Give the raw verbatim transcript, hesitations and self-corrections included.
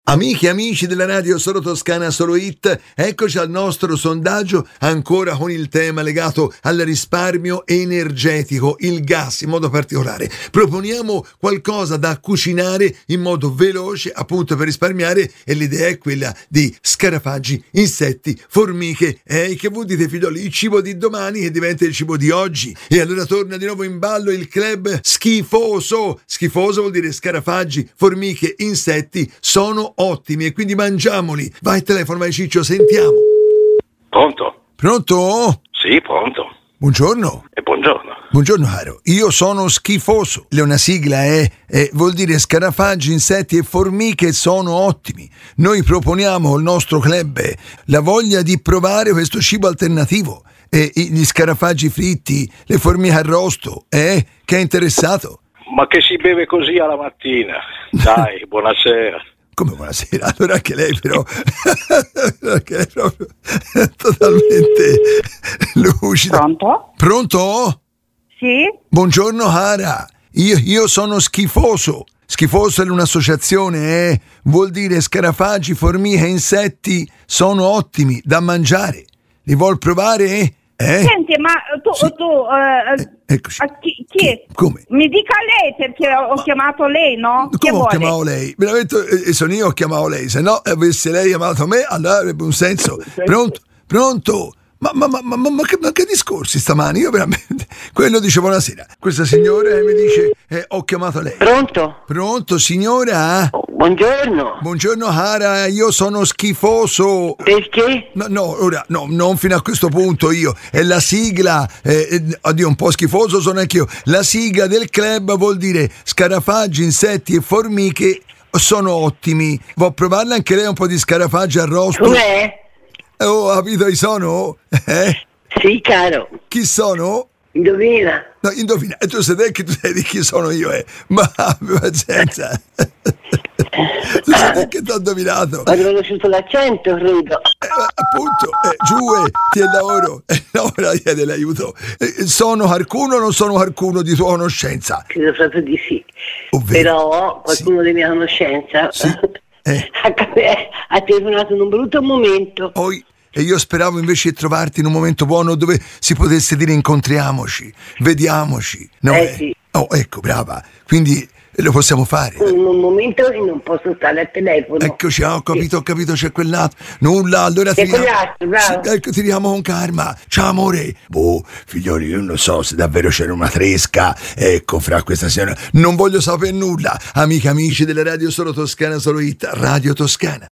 Amiche e amici della radio Solo Toscana Solo Hit, eccoci al nostro sondaggio ancora con il tema legato al risparmio energetico, il gas in modo particolare. Proponiamo qualcosa da cucinare in modo veloce appunto per risparmiare e l'idea è quella di scarafaggi, insetti, formiche e che voi dite figlioli, il cibo di domani che diventa il cibo di oggi. E allora torna di nuovo in ballo il club schifoso. Schifoso vuol dire scarafaggi, formiche, insetti sono ottimi e quindi mangiamoli. Vai telefono, vai Ciccio, sentiamo. Pronto? Pronto? Sì, pronto. Buongiorno. E buongiorno. Buongiorno caro, io sono schifoso. È una sigla, eh? eh vuol dire scarafaggi, insetti e formiche sono ottimi. Noi proponiamo al nostro club eh, la voglia di provare questo cibo alternativo. E gli scarafaggi fritti, le formiche arrosto, eh? Che è interessato? Ma che si beve così alla mattina? Dai, buonasera. Come buonasera? Allora anche lei però che è proprio totalmente lucida. Pronto? Pronto? Sì? Buongiorno cara, io, io sono schifoso. Schifoso è un'associazione, eh? Vuol dire scarafaggi, formiche, insetti sono ottimi da mangiare. Li vuol provare? Eh? Eh? Senti, ma tu, Sì. tu uh, Eh, eccoci. chi, chi è? Come? Mi dica lei perché ho Ma- chiamato lei, no? Che Come ho vuole? chiamato lei? Veramente eh, sono io che ho chiamato lei, se no avesse lei chiamato me allora avrebbe un senso. Pronto? Pronto? Ma, ma, ma, ma, ma, ma che, ma che discorsi stamani? Io veramente quello dice buonasera. Questa signora mi dice eh, ho chiamato lei. Pronto? Pronto signora? Oh, buongiorno. Buongiorno cara, io sono schifoso. Perché? No, no, ora, no, non fino a questo punto io. È la sigla, eh, eh, oddio, un po' schifoso sono anch'io. La sigla del club vuol dire scarafaggi, insetti e formiche sono ottimi. Vuoi provarla anche lei un po' di scarafaggi arrosto? Com'è? Oh, capito chi sono? Eh? Sì, caro. Chi sono? Indovina. No, indovina, e tu sai te che tu sai di chi sono io, eh? Ma abbi pazienza. Tu sai te che ti ho indovinato. Ho riconosciuto l'accento, credo. Eh, appunto, eh, giù eh, ti è lavoro, eh, no, ora chiede l'aiuto. Eh, sono qualcuno o non sono qualcuno di tua conoscenza? Credo proprio di sì. Ovvero? Però qualcuno di mia conoscenza Sì. Eh. ha, ha telefonato in un brutto momento. Poi, e io speravo invece di trovarti in un momento buono dove si potesse dire incontriamoci, vediamoci. No, Eh, sì. Oh, ecco, brava. Quindi lo possiamo fare. In un momento che non posso stare al telefono. Eccoci, ho capito, ho capito, c'è quell'altro. Nulla, allora C'è tiriamo. quell'altro, bravo. Sì, ecco, tiriamo con calma. Ciao amore. Boh, figlioli, io non so se davvero c'era una tresca. Ecco, fra questa sera. Non voglio sapere nulla. Amiche, amici della radio Solo Toscana Solo Hit, Radio Toscana.